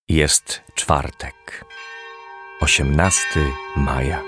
Jest czwartek, 18 maja.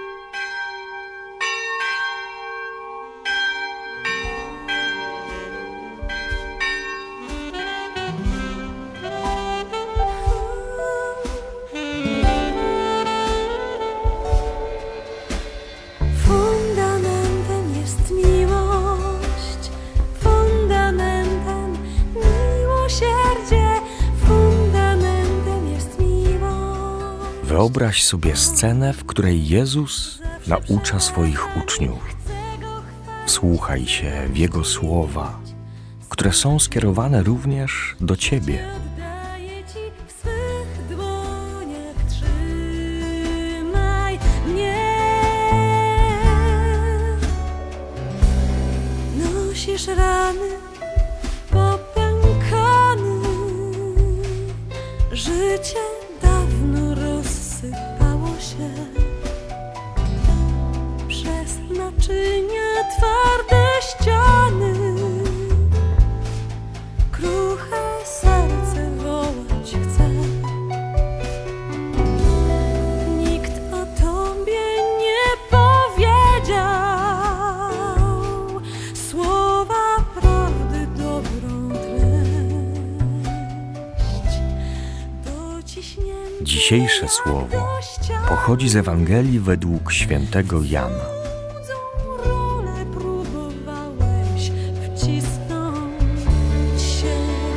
Fundamentem jest miłość, fundamentem miłosierdzie, fundamentem jest miłość. Wyobraź sobie scenę, w której Jezus naucza swoich uczniów. Wsłuchaj się w Jego słowa, które są skierowane również do Ciebie. Daję Ci w swych dłoniach, trzymaj mnie. Nosisz rany popękany, życie dawno rozsypało się przez naczynia twarde ściany. Kruche serce wołać chce. Nikt o Tobie nie powiedział słowa prawdy, dobrą treść. Dociśnięty Dzisiejsze słowo pochodzi z Ewangelii według świętego Jana. rolę próbowałeś wcisnąć się.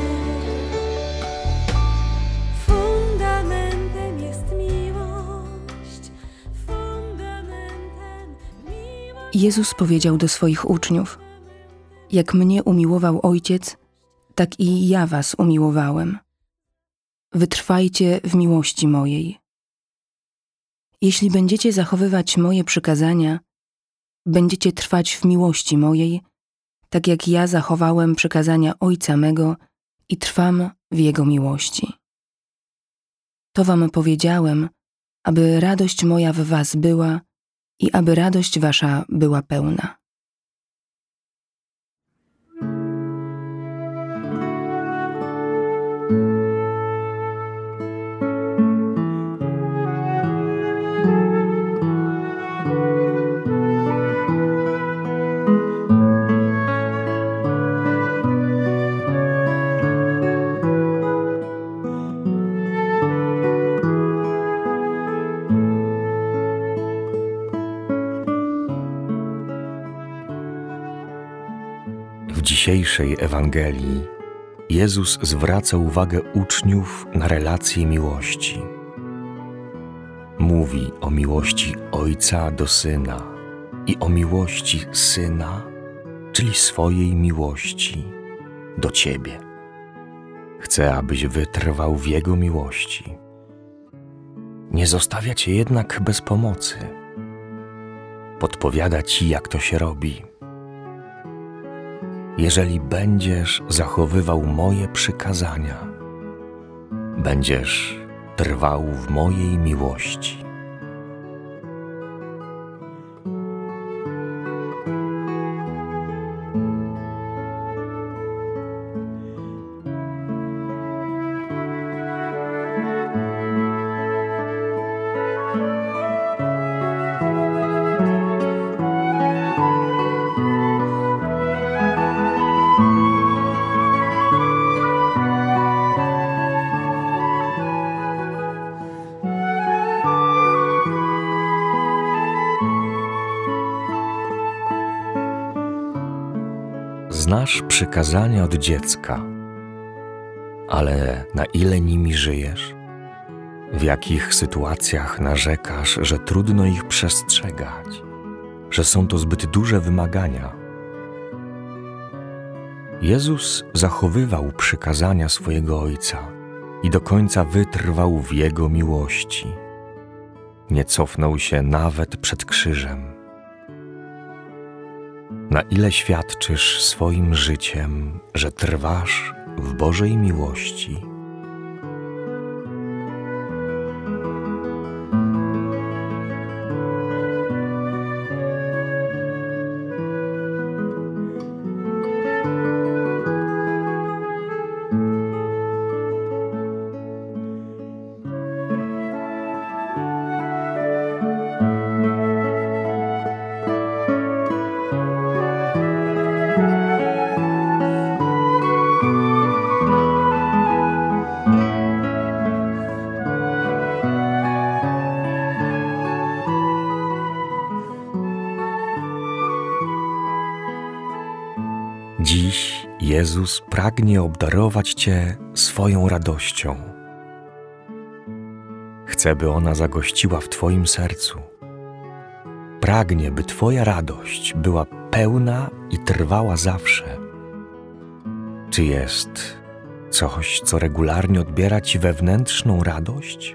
Fundamentem jest miłość, fundamentem miłość. Jezus powiedział do swoich uczniów: jak mnie umiłował Ojciec, tak i ja was umiłowałem. Wytrwajcie w miłości mojej. Jeśli będziecie zachowywać moje przykazania, będziecie trwać w miłości mojej, tak jak ja zachowałem przykazania Ojca mego i trwam w Jego miłości. To wam powiedziałem, aby radość moja w was była i aby radość wasza była pełna. W dzisiejszej Ewangelii Jezus zwraca uwagę uczniów na relację miłości. Mówi o miłości Ojca do Syna i o miłości Syna, czyli swojej miłości do Ciebie. Chce, abyś wytrwał w Jego miłości. Nie zostawia Cię jednak bez pomocy. Podpowiada Ci, jak to się robi. Jeżeli będziesz zachowywał moje przykazania, będziesz trwał w mojej miłości. Znasz przykazania od dziecka, ale na ile nimi żyjesz? W jakich sytuacjach narzekasz, że trudno ich przestrzegać, że są to zbyt duże wymagania? Jezus zachowywał przykazania swojego Ojca i do końca wytrwał w Jego miłości. Nie cofnął się nawet przed krzyżem. Na ile świadczysz swoim życiem, że trwasz w Bożej miłości? Jezus pragnie obdarować Cię swoją radością. Chce, by ona zagościła w Twoim sercu. Pragnie, by Twoja radość była pełna i trwała zawsze. Czy jest coś, co regularnie odbiera Ci wewnętrzną radość?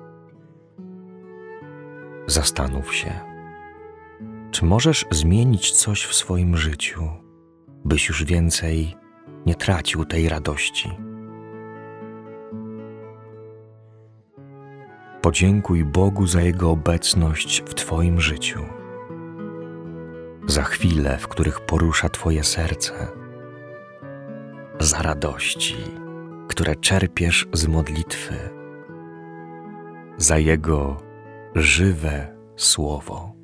Zastanów się, czy możesz zmienić coś w swoim życiu, byś już więcej nie tracił tej radości. Podziękuj Bogu za Jego obecność w Twoim życiu, za chwile, w których porusza Twoje serce, za radości, które czerpiesz z modlitwy, za Jego żywe słowo.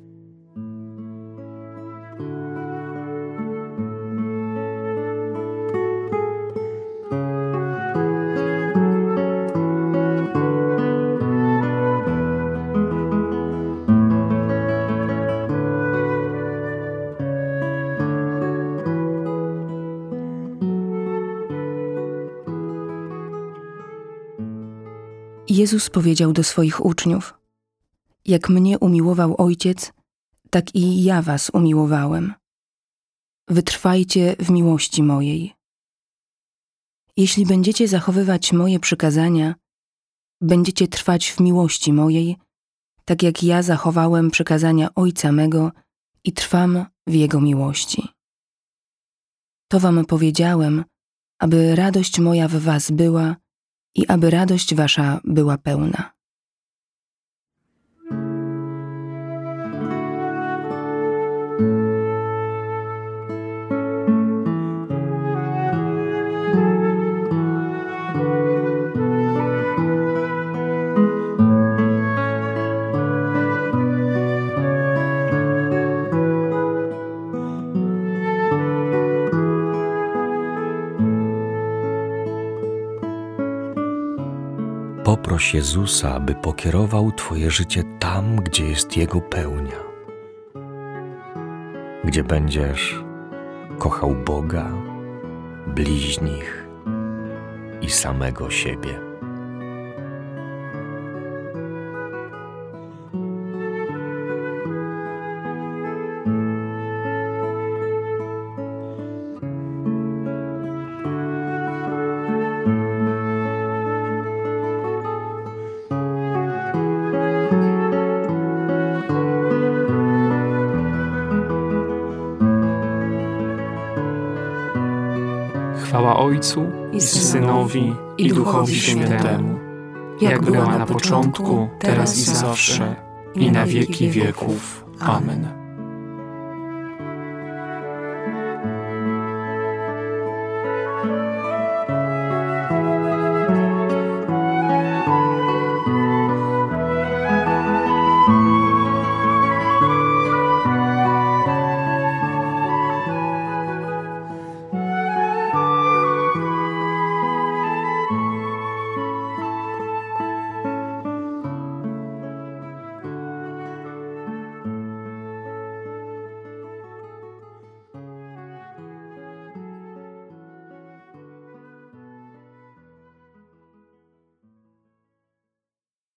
Jezus powiedział do swoich uczniów: jak mnie umiłował Ojciec, tak i ja was umiłowałem. Wytrwajcie w miłości mojej. Jeśli będziecie zachowywać moje przykazania, będziecie trwać w miłości mojej, tak jak ja zachowałem przykazania Ojca mego i trwam w Jego miłości. To wam powiedziałem, aby radość moja w was była i aby radość wasza była pełna. Poproś Jezusa, by pokierował Twoje życie tam, gdzie jest Jego pełnia, gdzie będziesz kochał Boga, bliźnich i samego siebie. Chwała Ojcu i Synowi, i Duchowi Świętemu, jak była na początku, teraz i zawsze, i na wieki wieków. Amen.